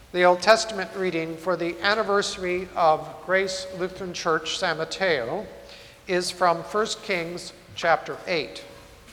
The Old Testament reading for the anniversary of Grace Lutheran Church San Mateo is from 1 Kings chapter 8.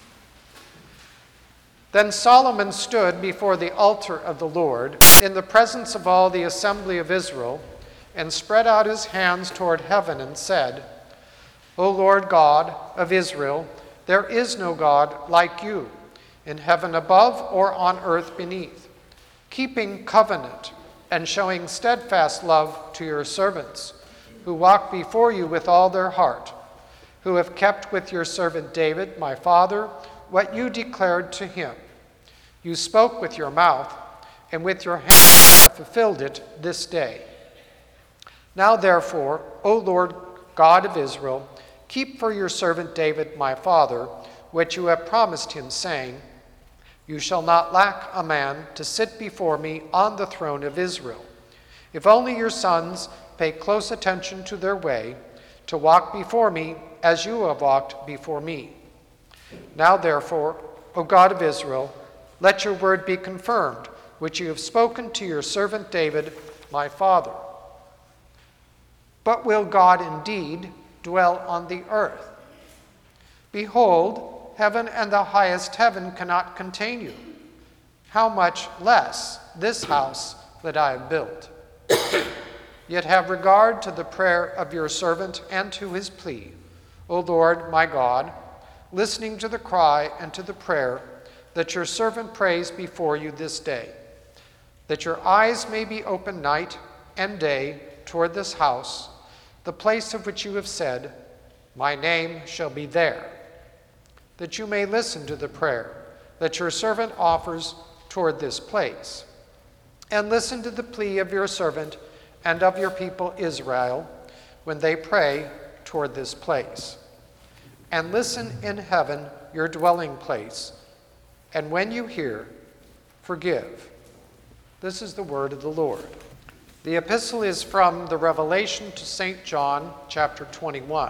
Then Solomon stood before the altar of the Lord in the presence of all the assembly of Israel and spread out his hands toward heaven and said, O Lord God of Israel, there is no God like you in heaven above or on earth beneath, keeping covenant and showing steadfast love to your servants, who walk before you with all their heart, who have kept with your servant David, my father, what you declared to him. You spoke with your mouth, and with your hand have fulfilled it this day. Now therefore, O Lord God of Israel, keep for your servant David, my father, what you have promised him, saying, You shall not lack a man to sit before me on the throne of Israel. If only your sons pay close attention to their way, to walk before me as you have walked before me. Now therefore, O God of Israel, let your word be confirmed, which you have spoken to your servant David, my father. But will God indeed dwell on the earth? Behold, heaven and the highest heaven cannot contain you. How much less this house that I have built? Yet have regard to the prayer of your servant and to his plea, O Lord my God, listening to the cry and to the prayer that your servant prays before you this day, that your eyes may be open night and day toward this house, the place of which you have said, My name shall be there, that you may listen to the prayer that your servant offers toward this place, and listen to the plea of your servant and of your people Israel when they pray toward this place. And listen in heaven, your dwelling place, and when you hear, forgive. This is the word of the Lord. The epistle is from the Revelation to St. John, chapter 21.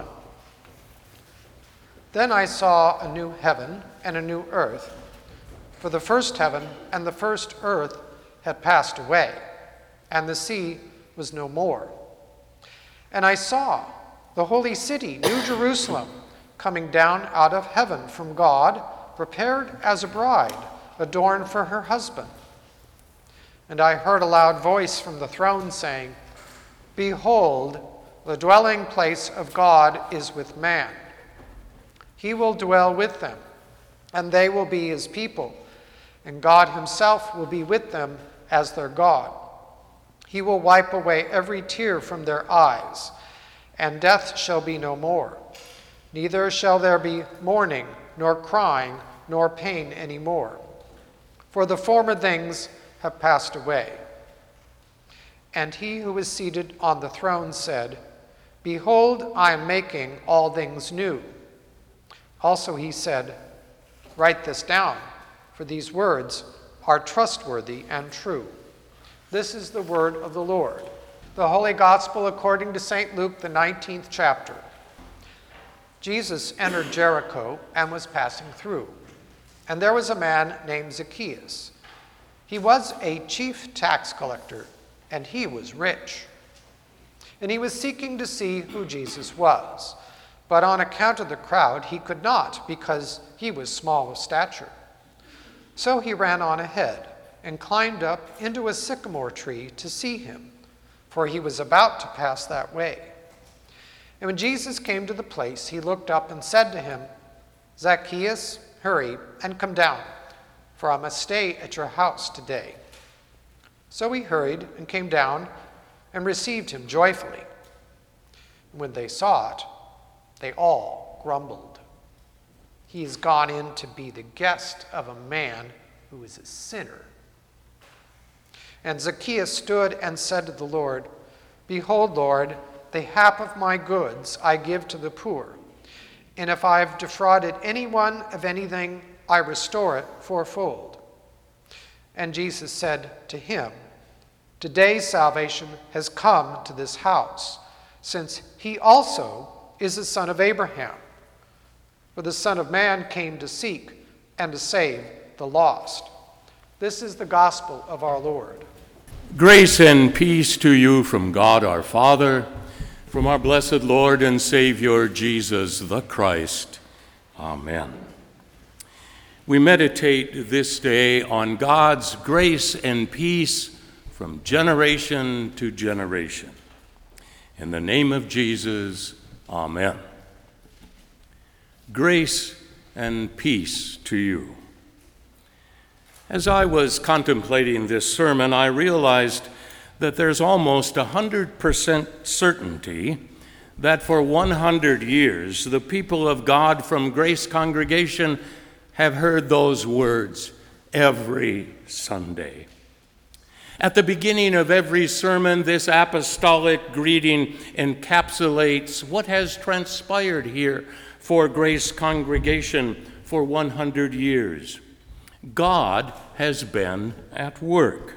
Then I saw a new heaven and a new earth, for the first heaven and the first earth had passed away, and the sea was no more. And I saw the holy city, New Jerusalem, coming down out of heaven from God, prepared as a bride, adorned for her husband. And I heard a loud voice from the throne saying, Behold, the dwelling place of God is with man. He will dwell with them, and they will be his people, and God himself will be with them as their God. He will wipe away every tear from their eyes, and death shall be no more. Neither shall there be mourning, nor crying, nor pain any more, for the former things have passed away. And he who was seated on the throne said, Behold, I am making all things new. Also he said, Write this down, for these words are trustworthy and true. This is the word of the Lord. The Holy Gospel according to St. Luke, the 19th chapter. Jesus entered Jericho and was passing through, and there was a man named Zacchaeus. He was a chief tax collector, and he was rich. And he was seeking to see who Jesus was. But on account of the crowd, he could not, because he was small of stature. So he ran on ahead and climbed up into a sycamore tree to see him, for he was about to pass that way. And when Jesus came to the place, he looked up and said to him, Zacchaeus, hurry and come down, for I must stay at your house today. So he hurried and came down and received him joyfully. And when they saw it, they all grumbled. He has gone in to be the guest of a man who is a sinner. And Zacchaeus stood and said to the Lord, Behold, Lord, the half of my goods I give to the poor. And if I have defrauded anyone of anything, I restore it fourfold. And Jesus said to him, Today salvation has come to this house, since he also is the son of Abraham. For the Son of Man came to seek and to save the lost. This is the gospel of our Lord. Grace and peace to you from God our Father, from our blessed Lord and Savior Jesus the Christ. Amen. We meditate this day on God's grace and peace from generation to generation. In the name of Jesus, amen. Grace and peace to you. As I was contemplating this sermon, I realized that there's almost 100% certainty that for 100 years, the people of God from Grace Congregation have heard those words every Sunday. At the beginning of every sermon, this apostolic greeting encapsulates what has transpired here for Grace Congregation for 100 years. God has been at work.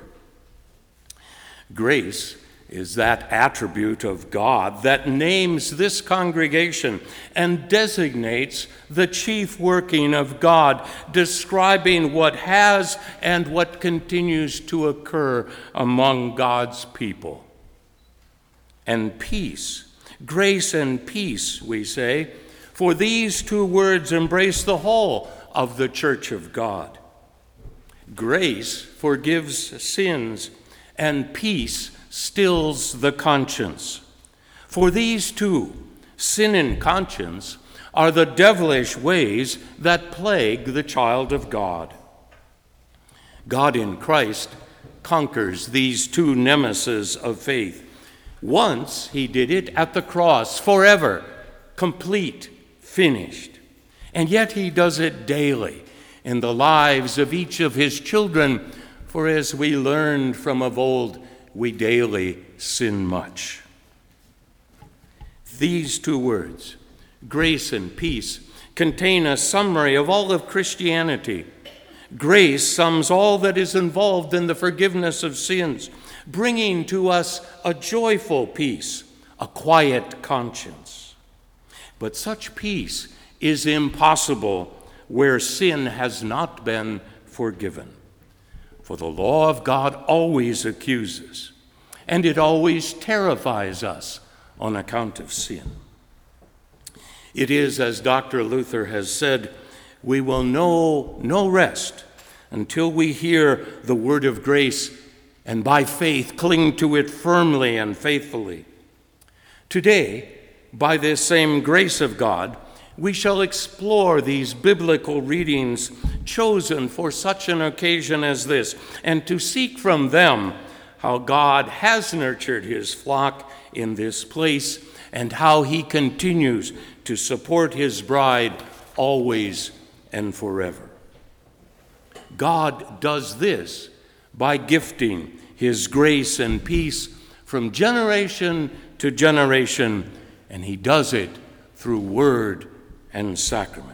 Grace is that attribute of God that names this congregation and designates the chief working of God, describing what has and what continues to occur among God's people. And peace, grace and peace, we say, for these two words embrace the whole of the Church of God. Grace forgives sins, and peace stills the conscience. For these two, sin and conscience, are the devilish ways that plague the child of God. God in Christ conquers these two nemesis of faith. Once he did it at the cross, forever, complete, finished. And yet he does it daily in the lives of each of his children, for as we learned from of old, we daily sin much. These two words, grace and peace, contain a summary of all of Christianity. Grace sums all that is involved in the forgiveness of sins, bringing to us a joyful peace, a quiet conscience. But such peace is impossible where sin has not been forgiven. For the law of God always accuses, and it always terrifies us on account of sin. It is, as Dr. Luther has said, we will know no rest until we hear the word of grace and by faith cling to it firmly and faithfully. Today, by this same grace of God, we shall explore these biblical readings chosen for such an occasion as this, and to seek from them how God has nurtured his flock in this place and how he continues to support his bride always and forever. God does this by gifting his grace and peace from generation to generation, and he does it through word and sacrament.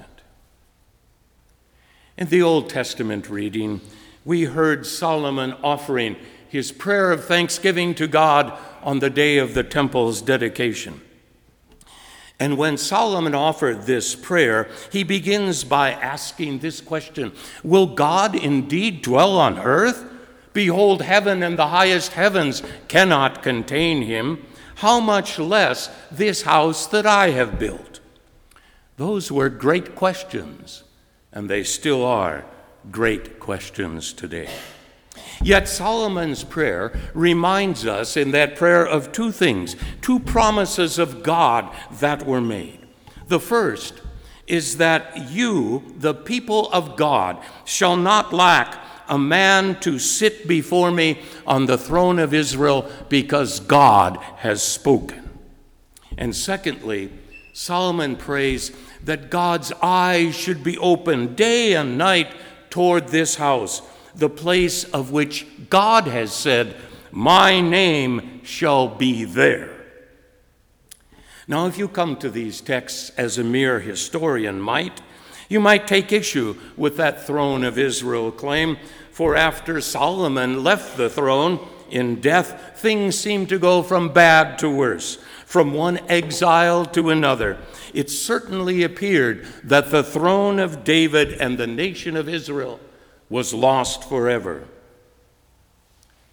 In the Old Testament reading, we heard Solomon offering his prayer of thanksgiving to God on the day of the temple's dedication. And when Solomon offered this prayer, he begins by asking this question: will God indeed dwell on earth? Behold, heaven and the highest heavens cannot contain him. How much less this house that I have built? Those were great questions, and they still are great questions today. Yet Solomon's prayer reminds us in that prayer of two things, two promises of God that were made. The first is that you, the people of God, shall not lack a man to sit before me on the throne of Israel, because God has spoken. And secondly, Solomon prays that God's eyes should be open day and night toward this house, the place of which God has said, my name shall be there. Now, if you come to these texts as a mere historian might, you might take issue with that throne of Israel claim, for after Solomon left the throne in death, things seemed to go from bad to worse, from one exile to another. It certainly appeared that the throne of David and the nation of Israel was lost forever.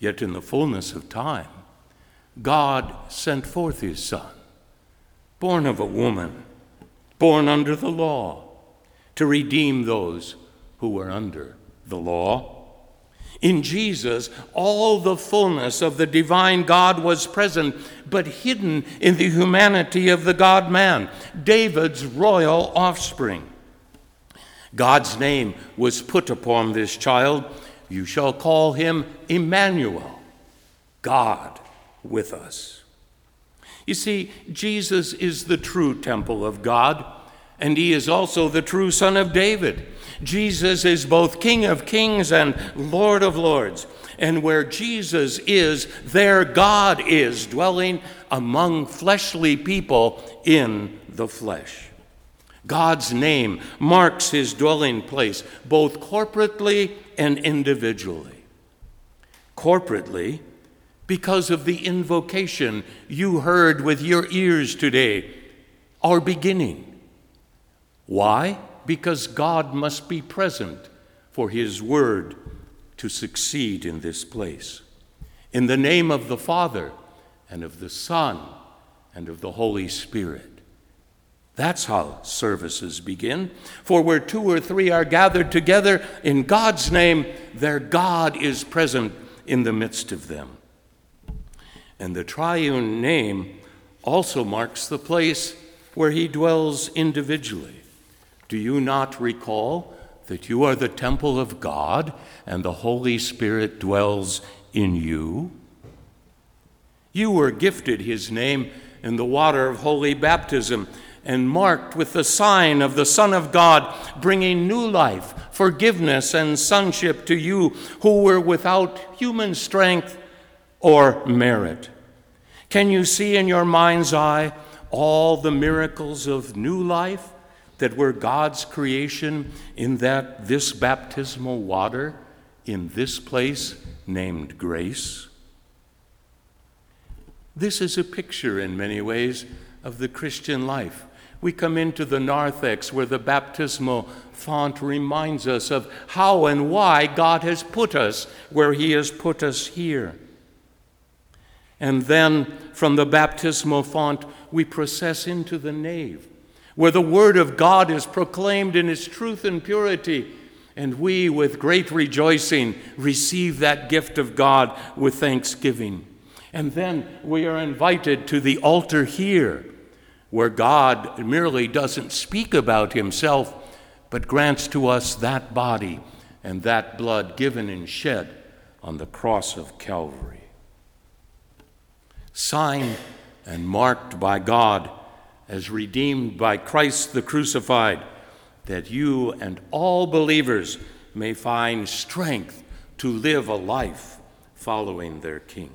Yet in the fullness of time, God sent forth his Son, born of a woman, born under the law, to redeem those who were under the law. In Jesus, all the fullness of the divine God was present, but hidden in the humanity of the God-man, David's royal offspring. God's name was put upon this child. You shall call him Emmanuel, God with us. You see, Jesus is the true temple of God, and he is also the true Son of David. Jesus is both King of kings and Lord of lords. And where Jesus is, there God is, dwelling among fleshly people in the flesh. God's name marks his dwelling place, both corporately and individually. Corporately, because of the invocation you heard with your ears today, our beginning. Why? Because God must be present for his word to succeed in this place. In the name of the Father, and of the Son, and of the Holy Spirit. That's how services begin. For where 2 or 3 are gathered together in God's name, their God is present in the midst of them. And the triune name also marks the place where he dwells individually. Do you not recall that you are the temple of God and the Holy Spirit dwells in you? You were gifted his name in the water of holy baptism and marked with the sign of the Son of God, bringing new life, forgiveness, and sonship to you who were without human strength or merit. Can you see in your mind's eye all the miracles of new life that were God's creation in this baptismal water in this place named grace? This is a picture in many ways of the Christian life. We come into the narthex where the baptismal font reminds us of how and why God has put us where he has put us here. And then from the baptismal font, we process into the nave, where the word of God is proclaimed in its truth and purity, and we, with great rejoicing, receive that gift of God with thanksgiving. And then we are invited to the altar here, where God merely doesn't speak about himself, but grants to us that body and that blood given and shed on the cross of Calvary. Signed and marked by God as redeemed by Christ the crucified, that you and all believers may find strength to live a life following their King.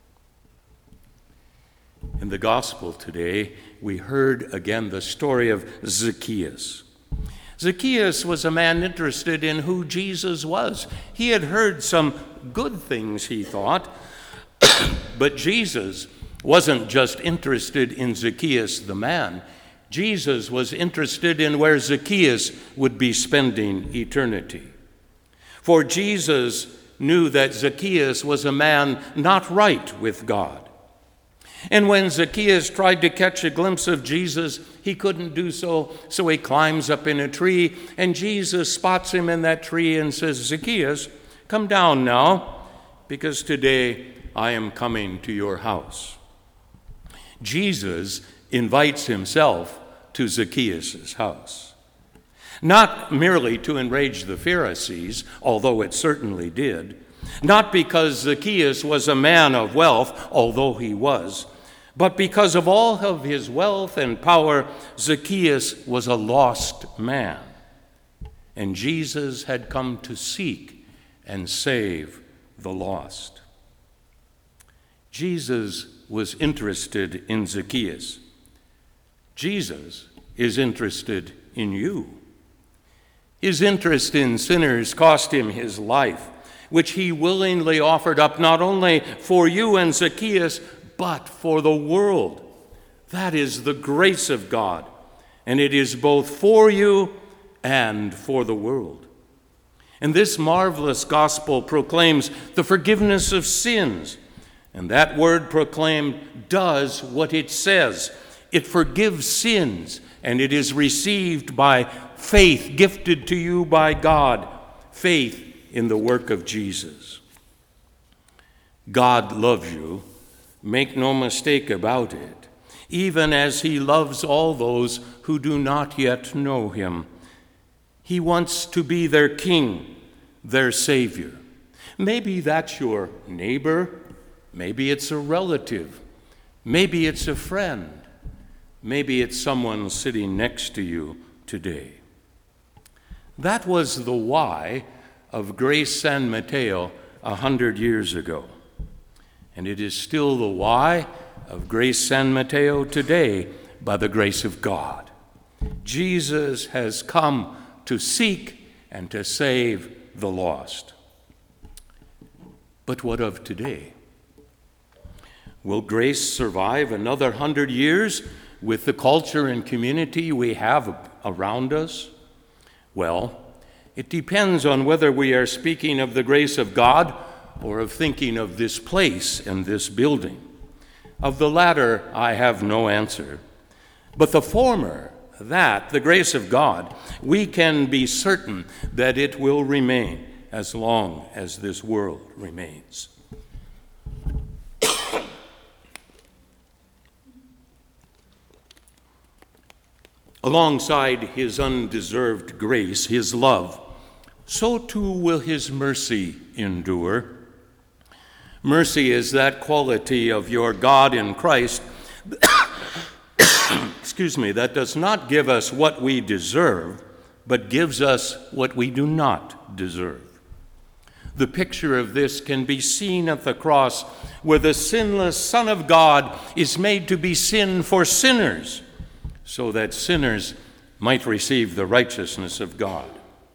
In the gospel today, we heard again the story of Zacchaeus. Zacchaeus was a man interested in who Jesus was. He had heard some good things, he thought, but Jesus wasn't just interested in Zacchaeus the man. Jesus was interested in where Zacchaeus would be spending eternity. For Jesus knew that Zacchaeus was a man not right with God. And when Zacchaeus tried to catch a glimpse of Jesus, he couldn't do so, so he climbs up in a tree, and Jesus spots him in that tree and says, "Zacchaeus, come down now, because today I am coming to your house." Jesus invites himself to Zacchaeus' house, not merely to enrage the Pharisees, although it certainly did, not because Zacchaeus was a man of wealth, although he was, but because of all of his wealth and power, Zacchaeus was a lost man, and Jesus had come to seek and save the lost. Jesus was interested in Zacchaeus. Jesus is interested in you. His interest in sinners cost him his life, which he willingly offered up not only for you and Zacchaeus, but for the world. That is the grace of God, and it is both for you and for the world. And this marvelous gospel proclaims the forgiveness of sins. And that word proclaimed does what it says. It forgives sins, and it is received by faith gifted to you by God, faith in the work of Jesus. God loves you, make no mistake about it, even as he loves all those who do not yet know him. He wants to be their king, their savior. Maybe that's your neighbor, maybe it's a relative, maybe it's a friend, maybe it's someone sitting next to you today. That was the why of Grace San Mateo 100 years ago. And it is still the why of Grace San Mateo today by the grace of God. Jesus has come to seek and to save the lost. But what of today? Will Grace survive another 100 years with the culture and community we have around us? Well, it depends on whether we are speaking of the grace of God or of thinking of this place and this building. Of the latter, I have no answer. But the former, that, the grace of God, we can be certain that it will remain as long as this world remains. Alongside his undeserved grace, his love, so too will his mercy endure. Mercy is that quality of your God in Christ, that does not give us what we deserve, but gives us what we do not deserve. The picture of this can be seen at the cross, where the sinless Son of God is made to be sin for sinners, so that sinners might receive the righteousness of God.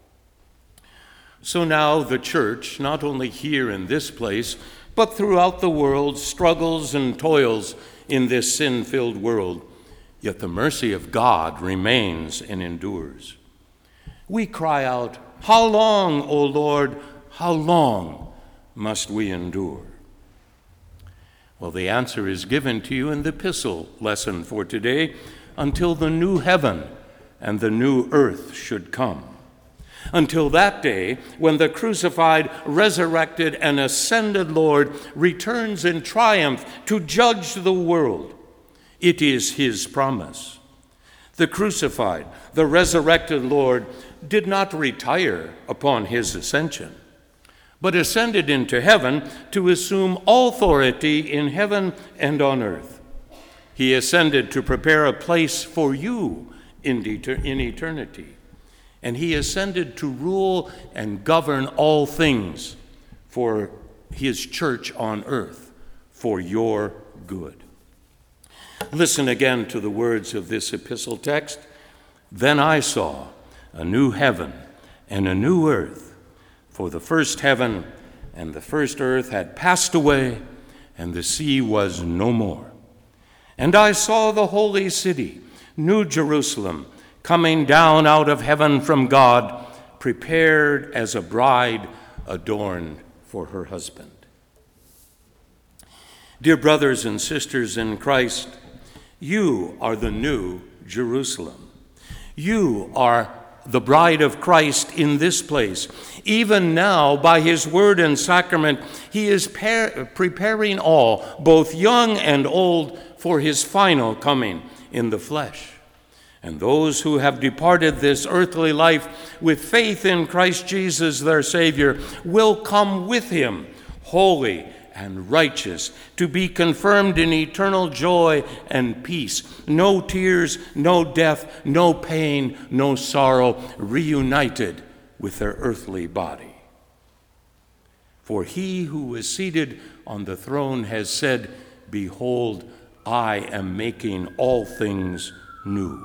So now the church, not only here in this place, but throughout the world, struggles and toils in this sin-filled world, yet the mercy of God remains and endures. We cry out, "How long, O Lord, how long must we endure?" Well, the answer is given to you in the epistle lesson for today, until the new heaven and the new earth should come. Until that day when the crucified, resurrected, and ascended Lord returns in triumph to judge the world. It is his promise. The crucified, the resurrected Lord did not retire upon his ascension, but ascended into heaven to assume all authority in heaven and on earth. He ascended to prepare a place for you in eternity. And he ascended to rule and govern all things for his church on earth, for your good. Listen again to the words of this epistle text. Then I saw a new heaven and a new earth, for the first heaven and the first earth had passed away, and the sea was no more. And I saw the holy city, New Jerusalem, coming down out of heaven from God, prepared as a bride adorned for her husband. Dear brothers and sisters in Christ, you are the New Jerusalem. You are the bride of Christ in this place. Even now, by his word and sacrament, he is preparing all, both young and old, for his final coming in the flesh. And those who have departed this earthly life with faith in Christ Jesus, their Savior, will come with him, holy and righteous, to be confirmed in eternal joy and peace. No tears, no death, no pain, no sorrow, reunited with their earthly body. For he who is seated on the throne has said, "Behold, I am making all things new."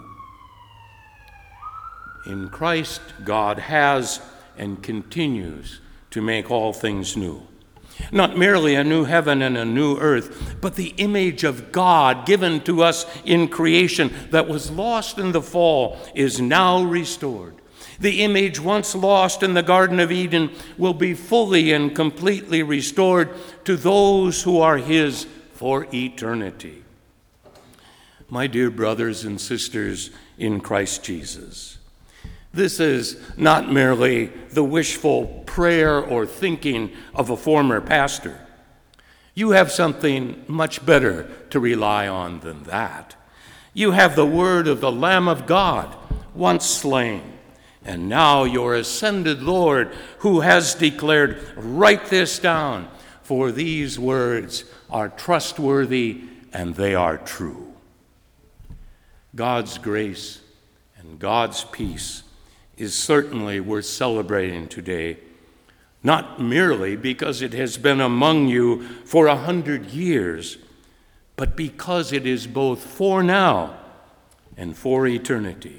In Christ, God has and continues to make all things new. Not merely a new heaven and a new earth, but the image of God given to us in creation that was lost in the fall is now restored. The image once lost in the Garden of Eden will be fully and completely restored to those who are his for eternity. My dear brothers and sisters in Christ Jesus, this is not merely the wishful prayer or thinking of a former pastor. You have something much better to rely on than that. You have the word of the Lamb of God, once slain, and now your ascended Lord, who has declared, "Write this down, for these words are trustworthy and they are true." God's grace and God's peace is certainly worth celebrating today, not merely because it has been among you for 100 years, but because it is both for now and for eternity.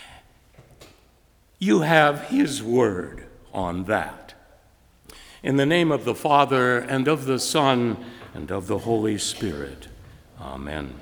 You have his word on that. In the name of the Father, and of the Son, and of the Holy Spirit. Amen.